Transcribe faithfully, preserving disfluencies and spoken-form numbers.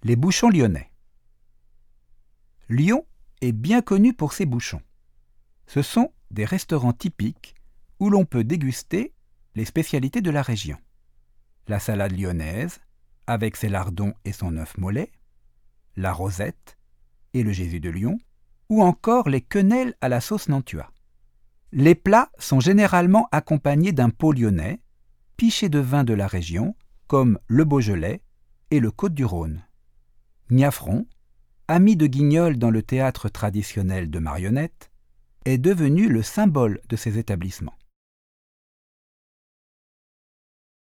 Les bouchons lyonnais. Lyon est bien connu pour ses bouchons. Ce sont des restaurants typiques où l'on peut déguster les spécialités de la région. La salade lyonnaise, avec ses lardons et son œuf mollet, la rosette et le Jésus de Lyon, ou encore les quenelles à la sauce Nantua. Les plats sont généralement accompagnés d'un pot lyonnais, piché de vin de la région, comme le Beaujolais et le Côtes-du-Rhône. Gnafron, ami de Guignol dans le théâtre traditionnel de marionnettes, est devenu le symbole de ces établissements.